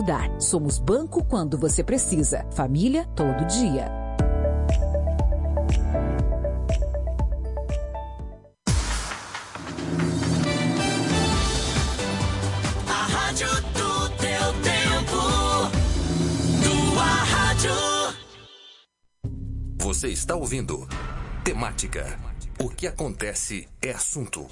Somos banco quando você precisa. Família todo dia. A rádio do teu tempo. Tua rádio. Você está ouvindo Temática. O que acontece é assunto.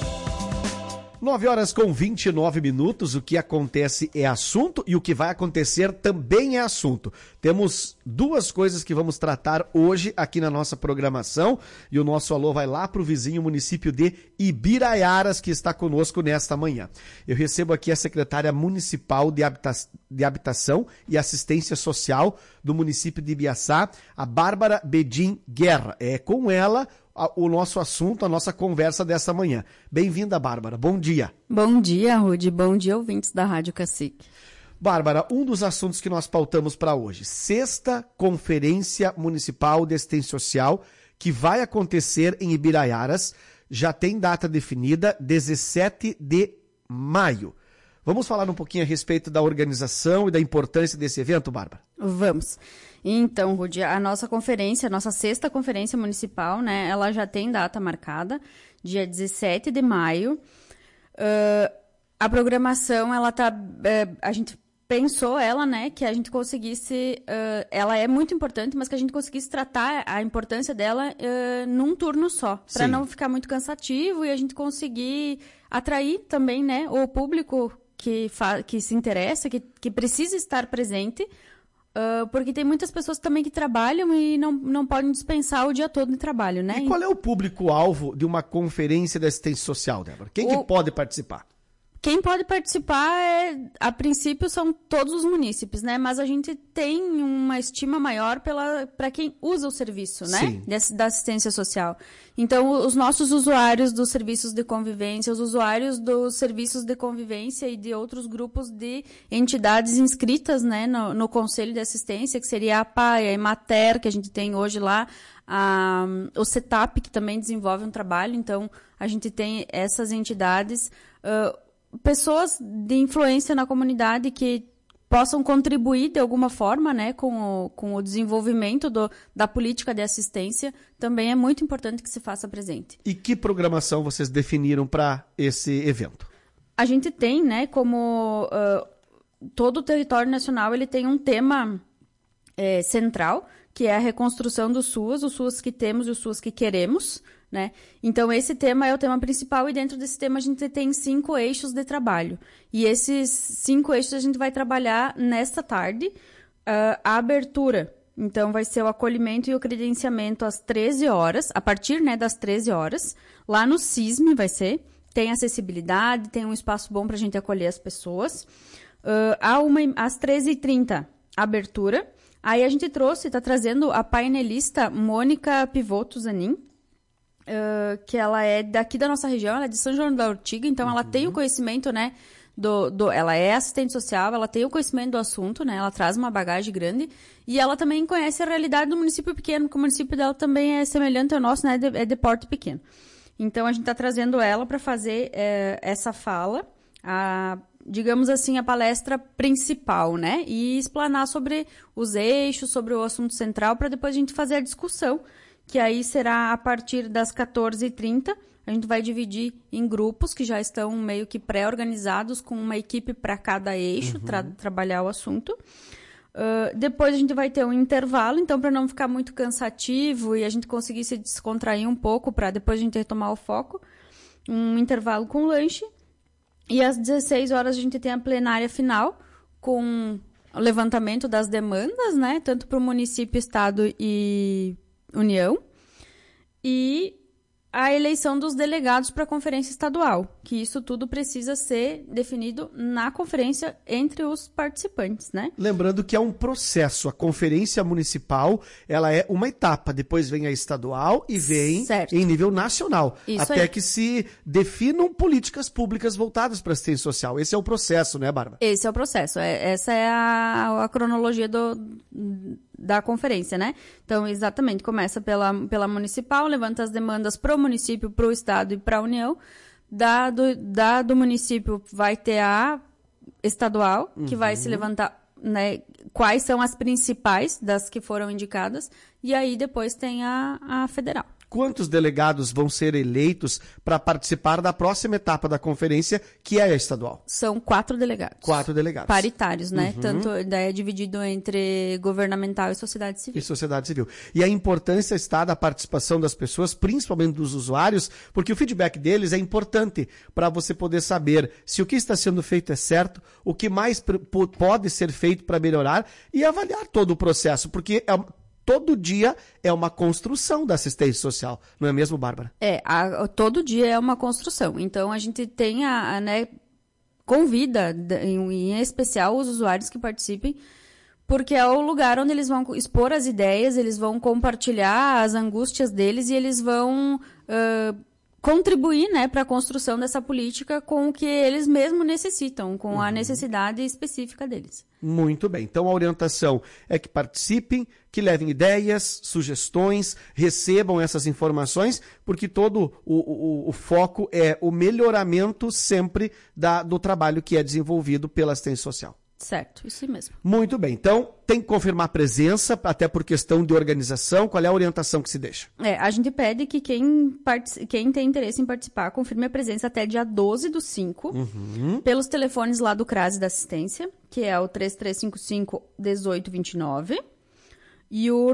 9h29, o que acontece é assunto e o que vai acontecer também é assunto. Temos duas coisas que vamos tratar hoje aqui na nossa programação e o nosso alô vai lá para o vizinho município de Ibiraiaras, que está conosco nesta manhã. Eu recebo aqui a secretária municipal de Habitação e Assistência Social do município de Ibiaçá, a Bárbara Bedin Guerra. É com ela o nosso assunto, a nossa conversa dessa manhã. Bem-vinda, Bárbara. Bom dia. Bom dia, Rudy. Bom dia, ouvintes da Rádio Cacique. Bárbara, um dos assuntos que nós pautamos para hoje, 6ª Conferência Municipal de Assistência Social, que vai acontecer em Ibiraiaras, já tem data definida, 17 de maio. Vamos falar um pouquinho a respeito da organização e da importância desse evento, Bárbara? Vamos. Então, Rudy, a nossa conferência, a nossa 6ª Conferência Municipal, né, ela já tem data marcada, dia 17 de maio. A programação, ela tá, a gente pensou ela, né, que a gente conseguisse, ela é muito importante, mas que a gente conseguisse tratar a importância dela num turno só, para não ficar muito cansativo e a gente conseguir atrair também, né, o público que se interessa, que precisa estar presente, porque tem muitas pessoas também que trabalham e não podem dispensar o dia todo de trabalho, né? E qual é o público-alvo de uma conferência de assistência social, Débora? Quem que pode participar? Quem pode participar, a princípio, são todos os munícipes, né? Mas a gente tem uma estima maior para quem usa o serviço, né? Da assistência social. Então, os nossos usuários dos serviços de convivência, os usuários dos serviços de convivência e de outros grupos de entidades inscritas, né, no Conselho de Assistência, que seria a APAE, a Emater, que a gente tem hoje lá, o CETAP, que também desenvolve um trabalho. Então, a gente tem essas entidades, pessoas de influência na comunidade que possam contribuir de alguma forma, né, com o desenvolvimento da política de assistência, também é muito importante que se faça presente. E que programação vocês definiram para esse evento? A gente tem, né, como todo o território nacional, ele tem um tema central, que é a reconstrução do SUAS, os SUAS que temos e os SUAS que queremos, né? Então, esse tema é o tema principal e dentro desse tema a gente tem 5 eixos de trabalho. E esses 5 eixos a gente vai trabalhar nesta tarde. A abertura, então, vai ser o acolhimento e o credenciamento às 13 horas, a partir, né, das 13 horas. Lá no CISM vai ser. Tem acessibilidade, tem um espaço bom para a gente acolher as pessoas. Às 13h30, abertura. Aí a gente está trazendo a painelista Mônica Pivoto Zanin, que ela é daqui da nossa região, ela é de São João da Ortiga, então ela tem o conhecimento, né, ela é assistente social, ela tem o conhecimento do assunto, né, ela traz uma bagagem grande, e ela também conhece a realidade do município pequeno, porque o município dela também é semelhante ao nosso, né, é de porte pequeno. Então, a gente está trazendo ela para fazer essa fala, digamos assim, a palestra principal, né, e explanar sobre os eixos, sobre o assunto central, para depois a gente fazer a discussão, que aí será a partir das 14h30. A gente vai dividir em grupos que já estão meio que pré-organizados, com uma equipe para cada eixo, trabalhar o assunto. Depois a gente vai ter um intervalo, então para não ficar muito cansativo e a gente conseguir se descontrair um pouco, para depois a gente retomar o foco, um intervalo com lanche. E às 16 horas a gente tem a plenária final, com o levantamento das demandas, né, tanto para o município, estado e União, e a eleição dos delegados para a conferência estadual, que isso tudo precisa ser definido na conferência entre os participantes, né? Lembrando que é um processo, a conferência municipal, ela é uma etapa, depois vem a estadual e vem em nível nacional, isso até aí. Que se definam políticas públicas voltadas para a assistência social. Esse é o processo, né, Bárbara? Esse é o processo, essa é a cronologia da conferência, né? Então, exatamente, começa pela municipal, levanta as demandas para o município, para o estado e para a União. Do município vai ter estadual, que vai se levantar, né, quais são as principais das que foram indicadas, e aí depois tem a federal. Quantos delegados vão ser eleitos para participar da próxima etapa da conferência, que é a estadual? São 4 delegados. 4 delegados. Paritários, né? Tanto é dividido entre governamental e sociedade civil. E sociedade civil. E a importância está da participação das pessoas, principalmente dos usuários, porque o feedback deles é importante para você poder saber se o que está sendo feito é certo, o que mais pode ser feito para melhorar e avaliar todo o processo, porque todo dia é uma construção da assistência social, não é mesmo, Bárbara? Todo dia é uma construção. Então, a gente tem convida, em especial, os usuários que participem, porque é o lugar onde eles vão expor as ideias, eles vão compartilhar as angústias deles e eles vão contribuir, né, para a construção dessa política com o que eles mesmos necessitam, com a necessidade específica deles. Muito bem. Então, a orientação é que participem, que levem ideias, sugestões, recebam essas informações, porque todo o foco é o melhoramento sempre do trabalho que é desenvolvido pela assistência social. Certo, isso mesmo. Muito bem. Então, tem que confirmar a presença, até por questão de organização. Qual é a orientação que se deixa? A gente pede que quem tem interesse em participar confirme a presença até dia 12/5, pelos telefones lá do CRAS da assistência, que é o 3355-1829 e o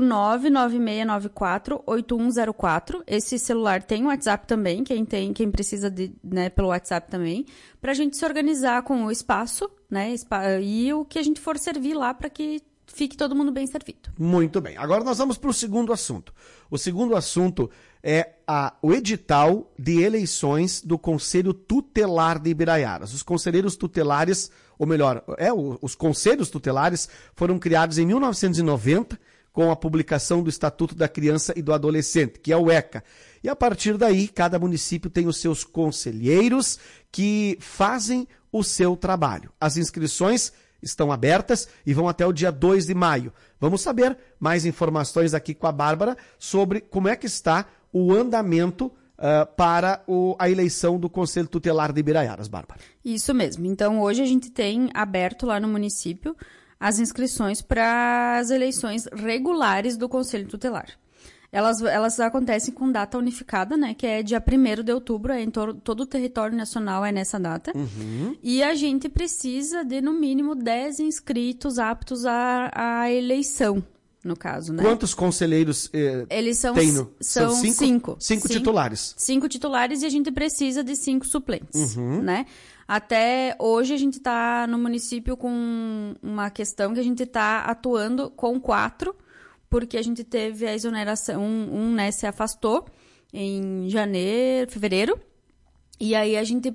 99694-8104. Esse celular tem o WhatsApp também, quem precisa pelo WhatsApp também, para a gente se organizar com o espaço, né, e o que a gente for servir lá para que fique todo mundo bem servido. Muito bem. Agora nós vamos para o segundo assunto. O segundo assunto é o edital de eleições do Conselho Tutelar de Ibiraiaras. Os conselheiros tutelares, ou melhor, os conselhos tutelares foram criados em 1990, com a publicação do Estatuto da Criança e do Adolescente, que é o ECA. E a partir daí, cada município tem os seus conselheiros que fazem o seu trabalho. As inscrições estão abertas e vão até o dia 2 de maio. Vamos saber mais informações aqui com a Bárbara sobre como é que está o andamento para a eleição do Conselho Tutelar de Ibiraiaras, Bárbara. Isso mesmo. Então, hoje a gente tem aberto lá no município as inscrições para as eleições regulares do Conselho Tutelar. Elas acontecem com data unificada, né? Que é dia 1º de outubro, em todo o território nacional é nessa data. E a gente precisa de, no mínimo, 10 inscritos aptos à eleição, no caso, né? Quantos conselheiros eles são tem? São 5. 5 titulares. 5 titulares e a gente precisa de 5 suplentes, né? Até hoje a gente está no município com uma questão que a gente está atuando com 4, porque a gente teve a exoneração, né, se afastou em fevereiro, e aí a gente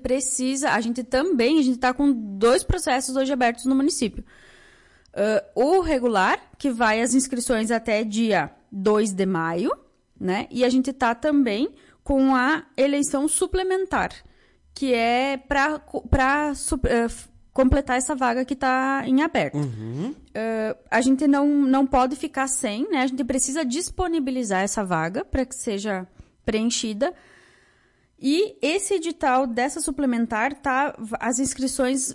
está com 2 processos hoje abertos no município. O regular, que vai as inscrições até dia 2 de maio, né, e a gente está também com a eleição suplementar, que é para completar essa vaga que está em aberto. A gente não pode ficar sem, né? A gente precisa disponibilizar essa vaga para que seja preenchida. E esse edital dessa suplementar, as inscrições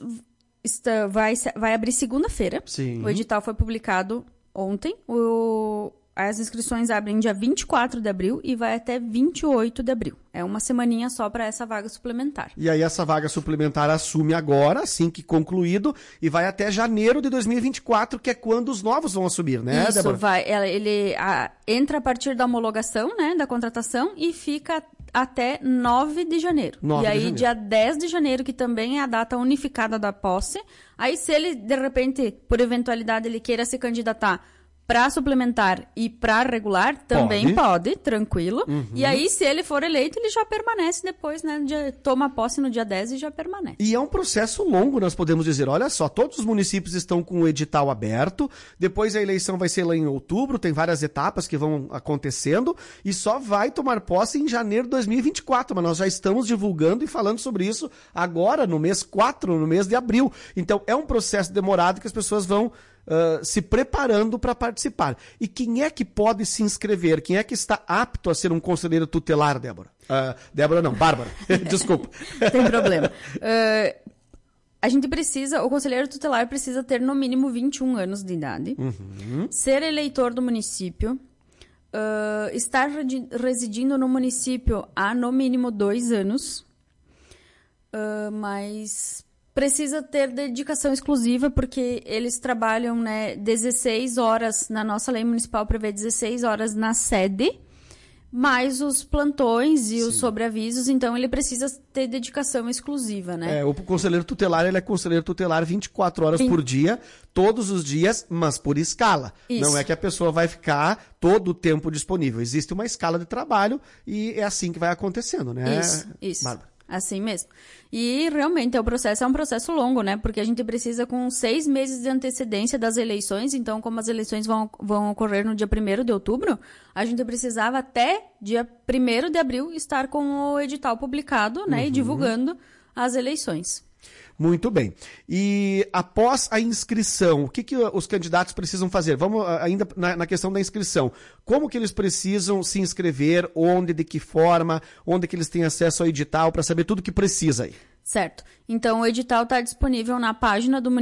vai abrir segunda-feira. O edital foi publicado ontem. As inscrições abrem dia 24 de abril e vai até 28 de abril. É uma semaninha só para essa vaga suplementar. E aí essa vaga suplementar assume agora, assim que concluído, e vai até janeiro de 2024, que é quando os novos vão assumir, né, Isso, Débora? Ele entra a partir da homologação, né, da contratação, e fica até 9 de janeiro. E aí, dia 10 de janeiro, que também é a data unificada da posse, aí se ele, de repente, por eventualidade, ele queira se candidatar para suplementar e para regular, também pode, tranquilo. E aí, se ele for eleito, ele já permanece depois, né? Toma posse no dia 10 e já permanece. E é um processo longo, nós podemos dizer. Olha só, todos os municípios estão com o edital aberto, depois a eleição vai ser lá em outubro, tem várias etapas que vão acontecendo, e só vai tomar posse em janeiro de 2024, mas nós já estamos divulgando e falando sobre isso agora, no mês 4, no mês de abril. Então, é um processo demorado que as pessoas vão se preparando para participar. E quem é que pode se inscrever? Quem é que está apto a ser um conselheiro tutelar, Débora? Débora não, Bárbara. Desculpa. Tem problema. o conselheiro tutelar precisa ter no mínimo 21 anos de idade, ser eleitor do município, estar residindo no município há no mínimo 2 anos, mas precisa ter dedicação exclusiva, porque eles trabalham, né, 16 horas, na nossa lei municipal prevê 16 horas na sede, mais os plantões e os sobreavisos, então ele precisa ter dedicação exclusiva, né? O conselheiro tutelar, ele é conselheiro tutelar 24 horas por dia, todos os dias, mas por escala. Isso. Não é que a pessoa vai ficar todo o tempo disponível. Existe uma escala de trabalho e é assim que vai acontecendo, né? Isso. Bárbara? Assim mesmo. E realmente o processo é um processo longo, né? Porque a gente precisa com 6 meses de antecedência das eleições. Então, como as eleições vão ocorrer no dia 1º de outubro, a gente precisava até dia 1º de abril estar com o edital publicado, né? E divulgando as eleições. Muito bem. E após a inscrição, o que os candidatos precisam fazer? Vamos ainda na questão da inscrição. Como que eles precisam se inscrever? Onde, de que forma? Onde que eles têm acesso ao edital para saber tudo que precisa aí? Certo. Então, o edital está disponível na página do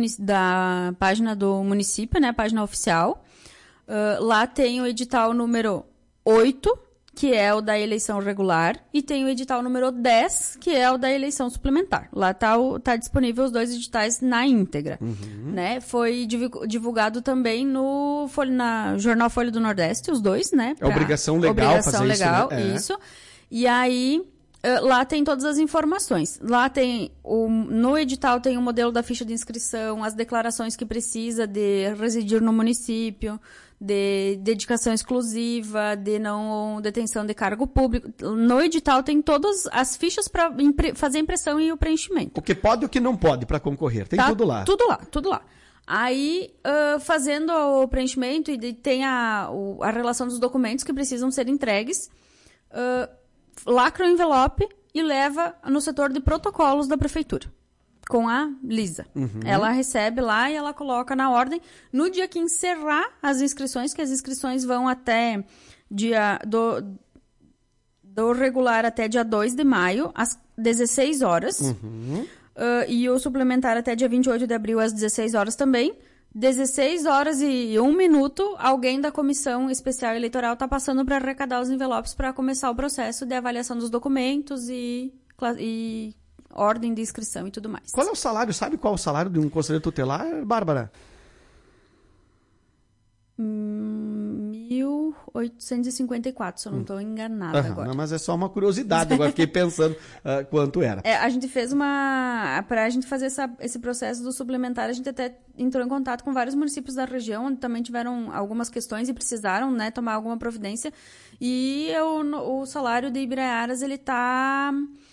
município, né? Página oficial. Lá tem o edital número 8, que é o da eleição regular, e tem o edital número 10, que é o da eleição suplementar. Lá tá disponível os 2 editais na íntegra. Né? Foi divulgado também na Jornal Folha do Nordeste, os 2, né? É obrigação legal fazer legal, isso, né? Isso. E aí, lá tem todas as informações. Lá tem, no edital tem o modelo da ficha de inscrição, as declarações que precisa de residir no município, de dedicação exclusiva, de não detenção de cargo público. No edital tem todas as fichas para fazer a impressão e o preenchimento. O que pode e o que não pode para concorrer. Tem tudo lá. Tudo lá. Aí, fazendo o preenchimento, e tem a relação dos documentos que precisam ser entregues, lacra o envelope e leva no setor de protocolos da prefeitura, com a Lisa. Ela recebe lá e ela coloca na ordem. No dia que encerrar as inscrições, que as inscrições vão até do regular até dia 2 de maio, às 16 horas. E o suplementar até dia 28 de abril, às 16 horas também. 16 horas e 1 minuto, alguém da Comissão Especial Eleitoral está passando para arrecadar os envelopes para começar o processo de avaliação dos documentos e ordem de inscrição e tudo mais. Qual é o salário? Sabe qual é o salário de um conselheiro tutelar, Bárbara? 1.854, se eu não estou enganada agora. Não, mas é só uma curiosidade, agora fiquei pensando quanto era. A gente fez para a gente fazer esse processo do suplementar, a gente até entrou em contato com vários municípios da região, onde também tiveram algumas questões e precisaram, né, tomar alguma providência. E o salário de Ibiraiaras, ele está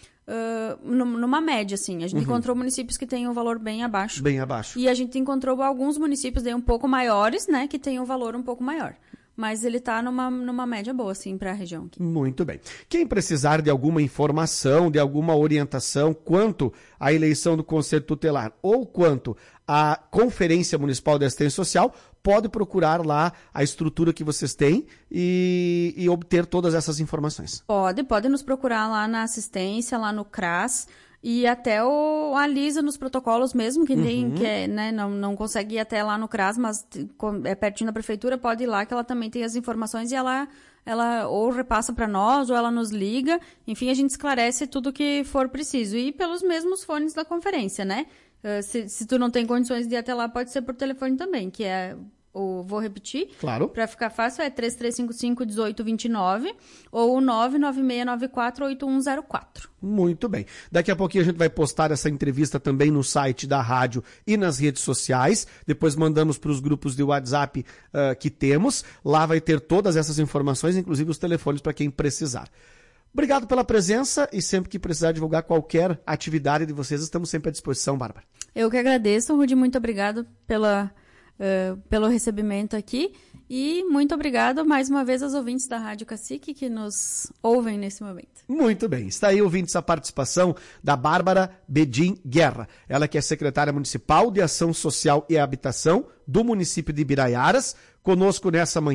numa média, assim. A gente encontrou municípios que têm um valor bem abaixo. Bem abaixo. E a gente encontrou alguns municípios um pouco maiores, né, que têm um valor um pouco maior. Mas ele está numa média boa, assim, para a região aqui. Muito bem. Quem precisar de alguma informação, de alguma orientação quanto à eleição do Conselho Tutelar ou quanto à Conferência Municipal de Assistência Social, pode procurar lá a estrutura que vocês têm e obter todas essas informações. Pode nos procurar lá na assistência, lá no CRAS, e até a Lisa nos protocolos mesmo, que né, não consegue ir até lá no CRAS, mas é pertinho da prefeitura, pode ir lá que ela também tem as informações e ela ou repassa para nós ou ela nos liga, enfim, a gente esclarece tudo que for preciso. E pelos mesmos fones da conferência, né? Se tu não tem condições de ir até lá, pode ser por telefone também, que é... vou repetir, claro, para ficar fácil, é 3355-1829 ou 99694-8104. Muito bem. Daqui a pouquinho a gente vai postar essa entrevista também no site da rádio e nas redes sociais. Depois mandamos para os grupos de WhatsApp que temos. Lá vai ter todas essas informações, inclusive os telefones para quem precisar. Obrigado pela presença e sempre que precisar divulgar qualquer atividade de vocês, estamos sempre à disposição, Bárbara. Eu que agradeço, Rudy, muito obrigado pelo recebimento aqui e muito obrigado mais uma vez aos ouvintes da Rádio Cacique que nos ouvem nesse momento. Muito bem, está aí ouvintes a participação da Bárbara Bedin Guerra, ela que é secretária municipal de Ação Social e Habitação do município de Ibiraiaras, conosco nessa manhã.